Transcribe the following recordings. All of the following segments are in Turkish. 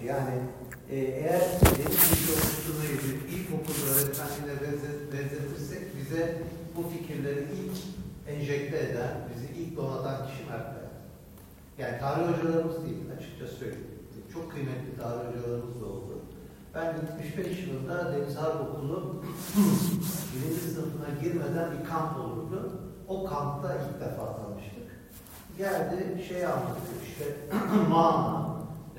Yani eğer deniz gücü oluşturmayı bir ilkokul öğretmenliğine benzetirsek bize bu fikirleri ilk enjekte eden, bizi ilk donatan kişi Mert Kaya. Yani tarih hocalarımız değil, açıkça söyleyeyim. Çok kıymetli tarih hocalarımız da oldu. Ben 75 yılında Deniz Harp Okulu 1. sınıfına girmeden bir kamp olurdu. O kampta ilk defa tanıştık. Geldi şey anlatıyor işte Marmara,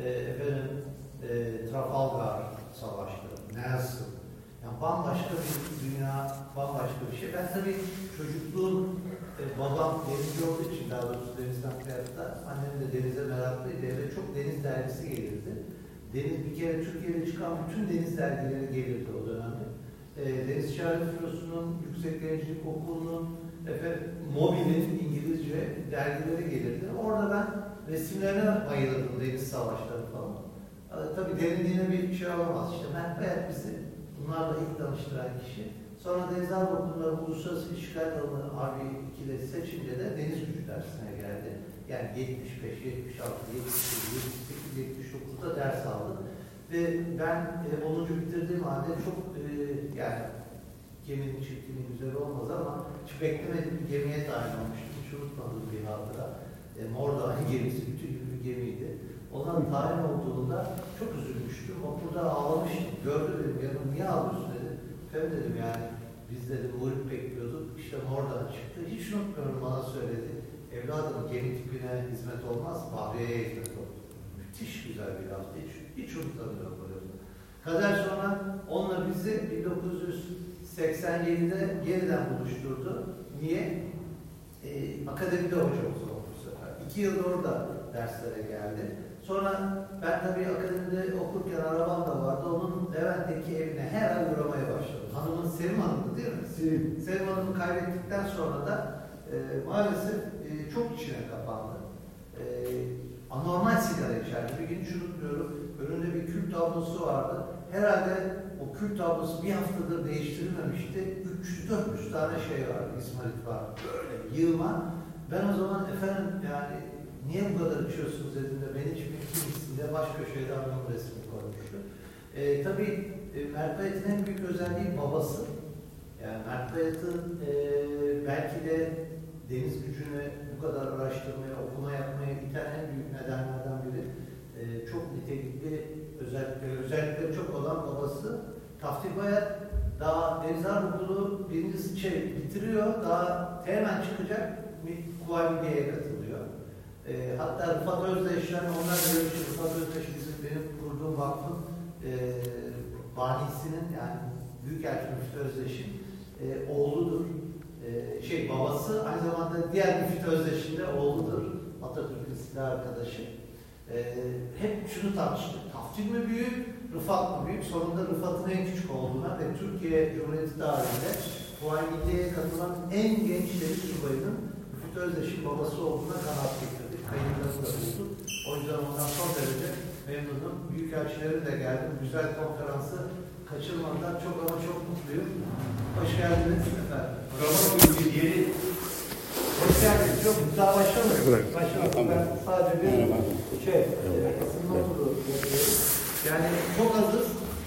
Trafalgar savaşları, Nelson. Yani bambaşka bir dünya, bambaşka bir şey. Ben tabii çocukluğum, babam denizci olduğu için, daha doğrusu denizden hayatta, annem de denize meraklıydı. Eve çok deniz dergisi gelirdi. Deniz bir kere Türkiye'de çıkan bütün deniz dergileri gelirdi o dönemde. Deniz Ticaret Filosu'nun, Yüksek Denizcilik Okulu'nun, Mobil'in İngilizce dergileri gelirdi. Orada ben resimlerine bayılırdım, deniz savaşları falan. Tabii derinliğine bir şey olamaz. İşte Mert Bayat bizi bunlarla ilk tanıştıran kişi. Sonra Deniz Harp Okulu'nda Uluslararası İlişkiler Dalı Harbi 2'de seçince de deniz gücü dersine geldi. Yani 75, 76, 78, 78, 79'da ders aldım. Ve ben 10. bitirdiğim halde çok yani geminin çiftliğinin güzel olmaz ama hiç beklemedim bir gemiye dahil olmuştum. Hiç unutmadığım bir hatıra. Mordoğan gemisi, bütün bir gemiydi. Ona tayin olduğunda çok üzülmüştüm. Okulda ağlamıştım. Gördü dedim, yanım niye ağlıyorsun dedi. Efendim dedim yani biz dedim muhrip bekliyorduk. İşte Mordoğan çıktı. Hiç unutmuyorum bana söyledi. Evladım gemi tipine hizmet olmaz, Bahriye'ye hizmet olur. Müthiş güzel bir laftı. Hiç unutamıyorum böyle. Kader sonra onunla bizi 1987'de yeniden buluşturdu. Niye? Akademide hocamız oldu bu sefer. 2 yıl orada derslere geldi. Sonra ben tabii akademide okurken arabam da vardı. Onun Levent'teki evine her ay uğramaya başladım. Hanımın Sevim Hanım'dı değil mi? Sevim Hanım'ı kaybettikten sonra da maalesef çok içine kapandı. Anormal sigara içerdi. Bir gün hiç unutmuyorum. Önünde bir kül tablosu vardı. Herhalde o kül tablosu bir haftadır değiştirilmemişti. 300-400 tane şey vardı, İsmail var. Böyle yığma. Ben o zaman efendim yani niye bu kadar içiyorsunuz dediğimde beni içmek kimsin diye baş köşede adamın resmini koymuştu. Tabii Mert Bayat'ın en büyük özelliği babası. Yani Mert Bayat'ın belki de deniz gücünü bu kadar araştırmaya, okuma yapmaya iten en büyük nedenlerden biri çok nitelikli özellikleri çok olan babası. Taftil Bayat daha Deniz Harp Okulu birincisi bitiriyor, daha hemen çıkacak Kuvayi Milliye'ye katılıyor. Hatta Rıfat Özdeş'ten onlar görüşü, Rıfat Özdeş benim kurduğum vakfın bahisinin yani Büyükelçi Müftü Özdeş'in oğludur. Babası aynı zamanda diğer Müftü Özdeş'in de oğludur. Atatürk'ün silah arkadaşı. Hep şunu tartıştık. Taftil mi büyük, Rıfat mı büyük? Sonunda Rıfat'ın en küçük olduğuna ve Türkiye Cumhuriyeti tarihinde Kuvayi Milliye'ye katılan en genç deniz subayının Müftü Özdeş'in babası olduğuna kanaat getirdik. Kayıtlarını da bulduk. O yüzden ondan son derece memnunum. Büyükelçilerim de geldi. Güzel konferansı kaçırmadan çok ama çok mutluyum. Hoş geldiniz efendim. Hoş geldiniz. Yok, daha başlamadık. Başlamadık. Ben sadece bir ısınma turu yapıyorum. Yani çok azız.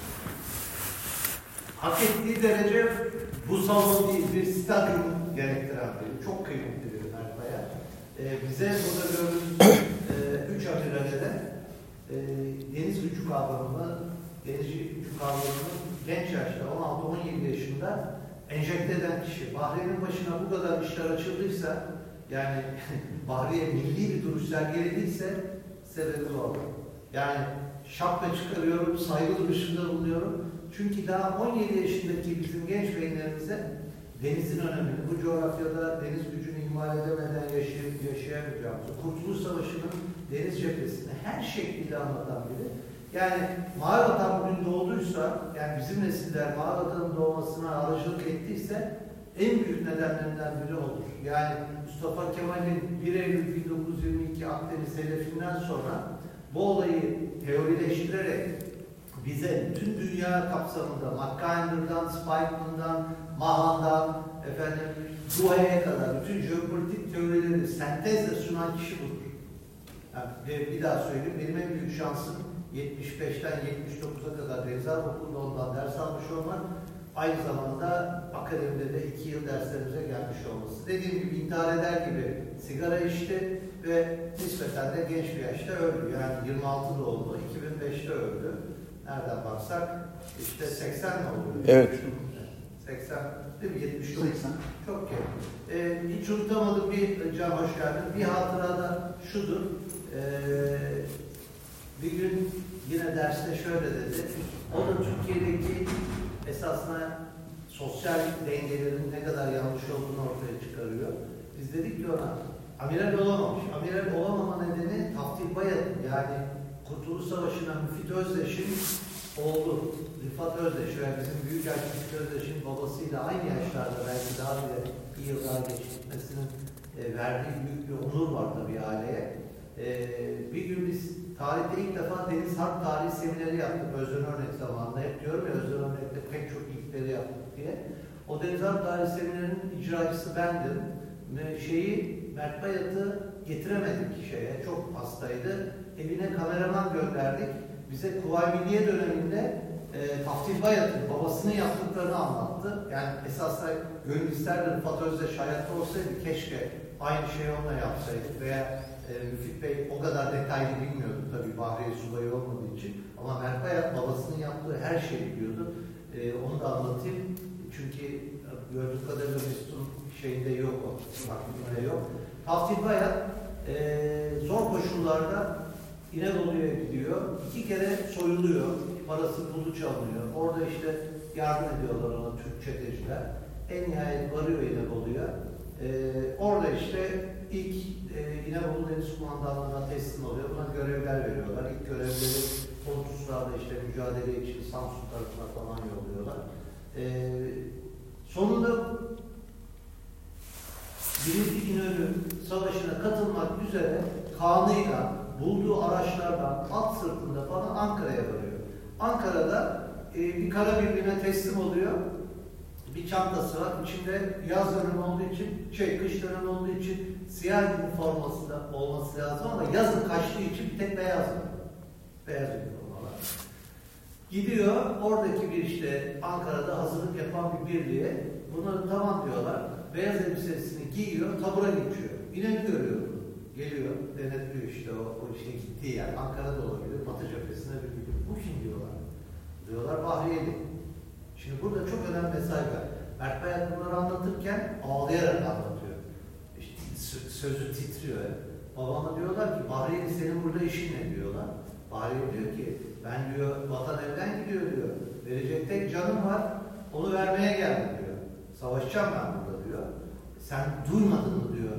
Hak ettiği derece bu salon değil, bir stadyum gerektiren biri. Çok kıymetli bir Mert Bayat. Bize burada gördüğümüz 3 amirale de deniz gücü kavramını, denizcilik gücü kavramını genç yaşta 16-17 yaşında enjekte eden kişi. Bahriye'nin başına bu kadar işler açıldıysa, yani Bahriye milli bir duruş sergilediyse sebebi bu. Yani şapka çıkarıyorum, saygı duruşunda bulunuyorum. Çünkü daha 17 yaşındaki bizim genç beyinlerimize denizin önemini, bu coğrafyada deniz gücünü ihmal edemeden yaşayamayacağımızı, Kurtuluş Savaşı'nın deniz cephesini her şekilde anlatan biri. Yani Mavi Vatan bugün doğduysa, yani bizim nesiller Mavi Vatan'ın doğmasına aracılık ettiyse en büyük nedenlerinden biri olur. Yani Mustafa Kemal'in 1 Eylül 1922 Akdeniz hedefinden sonra bu olayı teorileştirerek bize bütün dünya kapsamında Mackinder'dan, Spikeman'dan, Mahan'dan, Duha'ya kadar bütün jeopolitik teorileri sentezle sunan kişi budur. Yani bir daha söyleyeyim, benim en büyük şansım 75'ten 79'a kadar Deniz Harp Okulu'nda ondan ders almış olmak, aynı zamanda akademide de 2 yıl derslerimize gelmiş olması. Dediğim gibi intihar eder gibi sigara içti ve nispeten de genç bir yaşta öldü. Yani 26 doğumlu, 2005'te öldü. Nereden baksak işte 80 mi oluyor? Evet. 80 değil mi? 79. 80. Çok genç. Hiç unutamadığım bir, Can hoş geldin. Bir hatıra da şudur. Bir gün yine derste şöyle dedi. O da Türkiye'deki esasında sosyal dengelerin ne kadar yanlış olduğunu ortaya çıkarıyor. Biz dedik ki ona, amiral olamamış. Amiral olamama nedeni Taftil Bayat'ın, yani Kurtuluş Savaşı'na Müfit Özdeş'in oğlu Rıfat Özdeş ve bizim Büyükelçi Müfit Özdeş'in babasıyla aynı yaşlarda, belki daha bir yıl daha geç gitmesinin verdiği büyük bir onur var tabii aileye. Bir gün biz tarihte ilk defa Deniz Harp Tarihi semineri yaptık Özden Örnek zamanında. Hep diyorum ya, Özden Örnek'te pek çok ilkleri yaptık diye. O Deniz Harp Tarihi seminerinin icracısı bendim. Mert Bayat'ı getiremedik şeye, çok hastaydı. Evine kameraman gönderdik. Bize Kuvayi Milliye döneminde Taftil Bayat'ın babasının yaptıklarını anlattı. Yani esasında gönül isterdi Rıfat Özdeş hayatta olsaydı keşke aynı şeyi onunla yapsaydık veya Müfit Bey o kadar detaylı bilmiyordu tabii Bahriye Subayı olmadığı için. Ama Mert Bayat babasının yaptığı her şeyi biliyordu. Onu da anlatayım. Çünkü gördüğüm kadarıyla Mesut'un şeyinde yok o. Aklımda yok. Taftil Bayat zor koşullarda İnebolu'ya gidiyor. 2 kere soyuluyor. Parası pulu çalınıyor. Orada işte yardım ediyorlar ona Türk çeteciler. En nihayet varıyor İnebolu'ya. Orada işte ilk İnebolu Deniz Kumandanlığı'na teslim oluyor. Buna görevler veriyorlar. İlk görevleri Pontuslar'da işte mücadele için Samsun tarafına falan yolluyorlar. Sonunda Birinci İnönü Savaşı'na katılmak üzere kanıyla bulduğu araçlardan at sırtında falan Ankara'ya varıyor. Ankara'da bir kara birliğine teslim oluyor. Bir çantası var. İçinde yaz dönemi olduğu için, kış dönemi olduğu için siyah üniforması da olması lazım ama yazın kaçtığı için bir tek beyaz var. Beyaz üniformalar. Gidiyor, oradaki bir işte Ankara'da hazırlık yapan bir birliğe buna tamam diyorlar. Beyaz elbisesini giyiyor, tabura geçiyor. İnönü görüyor bunu. Geliyor, denetliyor işte o şey gittiği yer. Ankara'da olabilir, Batı cephesine bir gidiyor. Bu kim diyorlar? Diyorlar Bahriyeli. Şimdi burada çok önemli mesaj var. Mert Bayat bunları anlatırken ağlayarak anlatıyor. İşte sözü titriyor. Babama diyorlar ki Bahriyeli senin burada işin ne diyorlar. Bahriyeli diyor ki ben diyor vatan evden gidiyor diyor. Verecek tek canım var. Onu vermeye geldim diyor. Savaşacağım ben burada diyor. Sen duymadın mı diyor.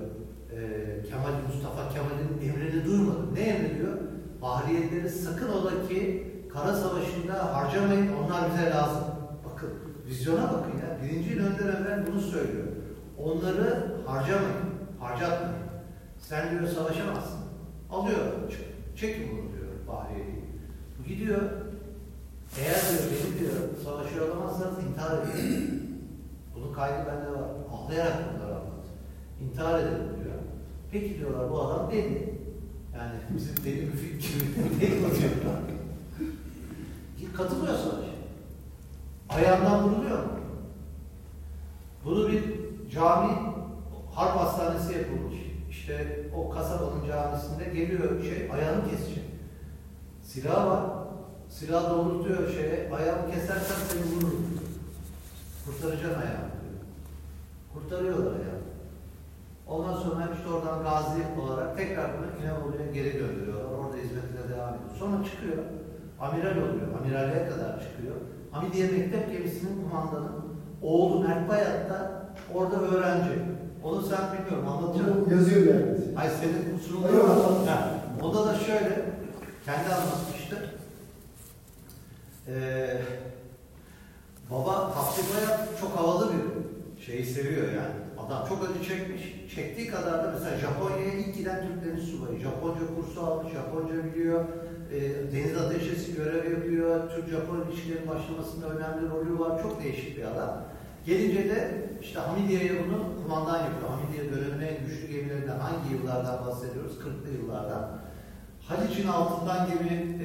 Mustafa Kemal'in emrini duymadın. Ne emri diyor? Bahriyelileri sakın ola ki Kara Savaşı'nda harcamayın, onlar bize lazım. Bakın, vizyona bakın ya. Birinci İnönü'nden evvel bunu söylüyor. Onları harcamayın, harcatmayın. Sen diyor savaşamazsın. Alıyor, çekin bunu diyor Bahriyeli'yi. Gidiyor, eğer diyor beni diyor savaşıyor olamazsanız intihar edin. Bunun kaydı bende var. Ağlayarak bunları anlat. İntihar edelim diyor. Peki diyorlar bu adam deli. Yani bizim deli Müfit gibi deli oluyorlar. Katılıyor savaşa. Ayağından vuruluyor mu? Bunu bir cami, harp hastanesi yapılmış. İşte o kasabanın camisinde geliyor ayağını kesecek. Silah var. Silah doğrultuyor ayağını kesersen seni vururum. Kurtaracaksın ayağını diyor. Kurtarıyorlar ayağını. Ondan sonra işte oradan gazi olarak tekrar bunu İnebolu'ya geri gönderiyorlar. Orada hizmetine devam ediyor. Sonra çıkıyor. Amiral oluyor. Amiralliğe kadar çıkıyor. Hamidiye Mektep Gemisi'nin kumandanı oğlu Mert Bayat da orada öğrenci. Onu sen bilmiyorum anlatacağım. Yazıyor yani. Ay senin kusurun yok. Onda da şöyle kendi anlatmıştı. Baba Taftil Bayat çok havalı bir şeyi seviyor yani. Adam çok acı çekmiş. Çektiği kadar da mesela Japonya'ya ilk giden Türk deniz subayı. Japonca kursu almış, Japonca biliyor. Deniz ateşesi görev yapıyor. Türk-Japon ilişkilerin başlamasında önemli rolü var. Çok değişik bir adam. Gelince de işte Hamidiye'ye bunu kumandan yapıyor. Hamidiye döneminin en güçlü gemilerinden hangi yıllardan bahsediyoruz? 40'lı yıllardan. Haliç'in altından gemi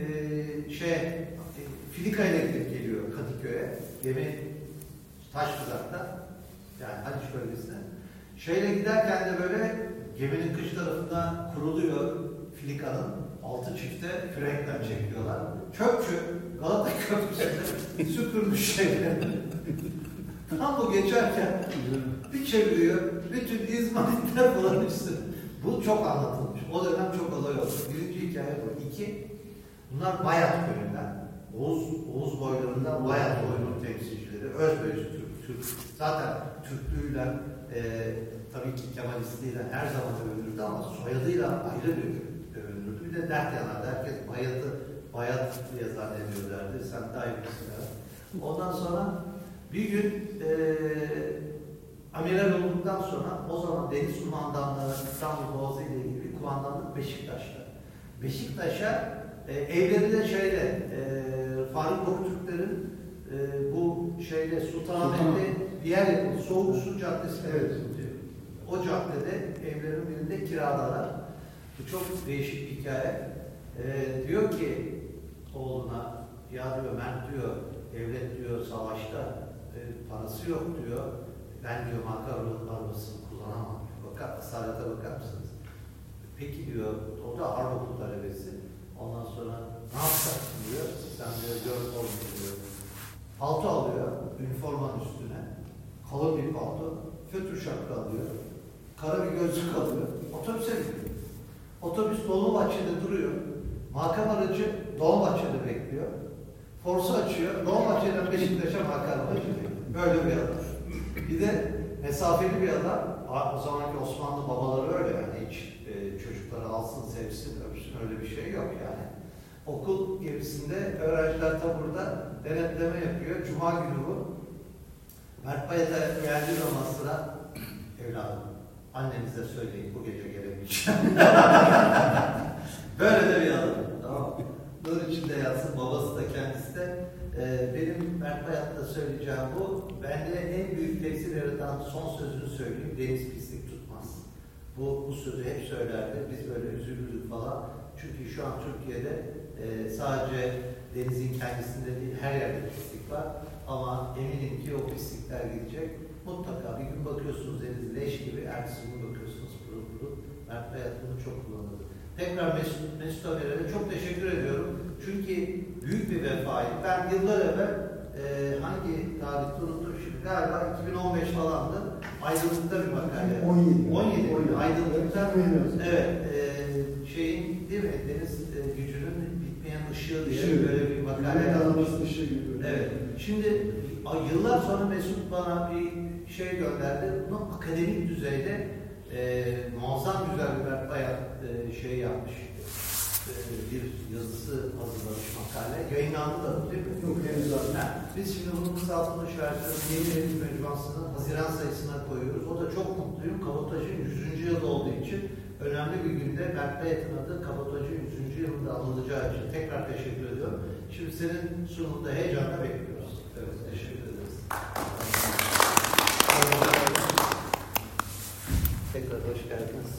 Filika ile gidip geliyor Kadıköy'e. Gemi Taşkızak'ta, yani Haliç bölgesine. Şeyle giderken de böyle geminin kış tarafında kuruluyor Filika'nın. Altı çifte kürekler çekiyorlar. Çöpçü Galata Köprüsü'nde süpürmüş şeyleri. Tam bu geçerken bir çeviriyor, bütün İzmaritler falan üstüne. Bu çok anlatılmış. O dönem çok olay oldu. Birinci hikaye bu. İki, bunlar Bayat köyünden, Oğuz boylarından Bayat boyunun temsilcileri. Özbey Türk. Zaten Türklüğüyle, tabii ki Kemalistliğiyle her zaman övünürdü ama soyadıyla ayrı bir övünürdü. Bir de dert yanardı. Herkes Bayat diye zannediyorlardı. Sen daha iyi bilirsin. Ondan sonra bir gün amiral olduktan sonra o zaman deniz kumandanlığı İstanbul Boğazı ile ilgili bir kumandanlık Beşiktaş'ta. Beşiktaş'a evleri de Faruk Oktürkler'in bu Sultanahmet'te bir yer yapıldı. Soğuk Su Caddesi. Evet. O caddede evlerin birinde kiradalar. Bu çok değişik bir hikaye. Diyor ki oğluna, ya diyor Mert diyor, devlet diyor savaşta parası yok diyor. Ben diyor makam arabasını kullanamam. Esarete bakar mısınız? Peki diyor, o da harp okulu talebesi. Ondan sonra ne yapacaksın diyor. Sen diyor gör olmuş diyor. Palto alıyor, üniformanın üstüne. Kalın bir palto. Fötr şapka alıyor. Kara bir gözlük alıyor. Otobüse gidiyor. Otobüs Dolmabahçe'de duruyor. Makam aracı Dolmabahçe'de bekliyor. Forsu açıyor. Dolmabahçe'den Beşiktaş'a makam aracı bekliyor. Böyle bir adam. Bir de mesafeli bir adam. O zamanki Osmanlı babaları öyle yani. Hiç çocukları alsın, sevsin, öpsün, öyle bir şey yok yani. Okul gerisinde öğrenciler taburda denetleme yapıyor. Cuma günü bu. Mert Bayat'a geldiği zaman sıra, evladım, annenize söyleyin bu gece gelemeyeceğim. Böyle de bir adam. Tamam. Nur içinde yatsın, babası da kendisi de. Benim Mert Bayat'ta söyleyeceğim bu. Bende en büyük tesir yaratan son sözünü söyleyeyim. Deniz pislik tutmaz. Bu sözü hep söylerdi. Biz böyle üzülürdük falan. Çünkü şu an Türkiye'de sadece denizin kendisinde değil, her yerde pislik var. Ama eminim ki o pislikler gidecek. Mutlaka bir gün bakıyorsunuz deniz leş gibi, ertesi gün bakıyorsunuz pırıl pırıl. Mert Bayat bunu çok kullanırdı. Tekrar Mesut Amir'e çok teşekkür ediyorum. Çünkü büyük bir vefaydı. Ben yıllar evvel hangi tarihte unuttum şimdi, galiba 2015 falandı. Aydınlık'ta bir makale. 17. Aydınlık'ta. Evet. Değil mi? Deniz gücünün bitmeyen ışığı diye böyle bir makale yazmış. Evet. Şimdi yıllar sonra Mesut bana bir şey gönderdi. Bunu akademik düzeyde muazzam güzel bir Mert Bayat yapmış. Bir yazısı hazırlamış makale. Yayınlandı da değil mi? Yok, henüz zaten. Biz şimdi bunun kısaltılmış versiyonu Yeni Deniz Mecmuası'nın Haziran sayısına koyuyoruz. O da çok mutluyum. Kabotajın 100. yılı olduğu için önemli bir günde Mert Bayat'ın adı Kabotajın 100. yılında anılacağı için tekrar teşekkür ediyorum. Şimdi senin sunumda heyecanla bekliyoruz. Evet, teşekkür ederiz. Tekrar hoş geldiniz.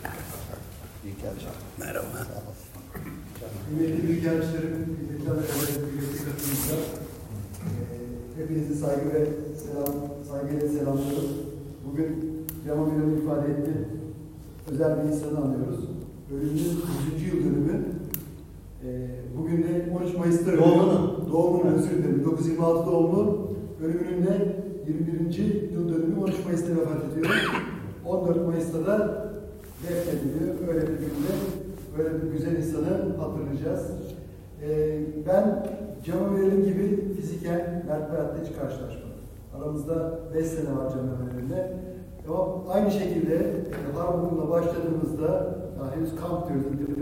Merhaba. Kıymetli büyükelçilerim, kıymetli kıymetli katılımcılar, hepinizi saygıyla selamlıyorum. Bugün Cemal Bey'in ifade etti. Özel bir insanı anıyoruz. Ölümünün 100. yıl dönümü. Bugün de 13 Mayıs'ta doğumunun özür dilerim. 1926 doğumlu. Ölümünün de 21. yıl dönümü 13 Mayıs'ta vefat ediyor. 14 Mayıs'ta da defnediliyor. Öyle bir günde böyle bir güzel insanı hatırlayacağız. Ben Cemal Bey'in gibi fiziken Mert Bayat'la hiç karşılaşmadım. Aramızda 5 sene var Cemal Bey'inle. Ama aynı şekilde harp okuluna başladığımızda henüz kamp diyoruz.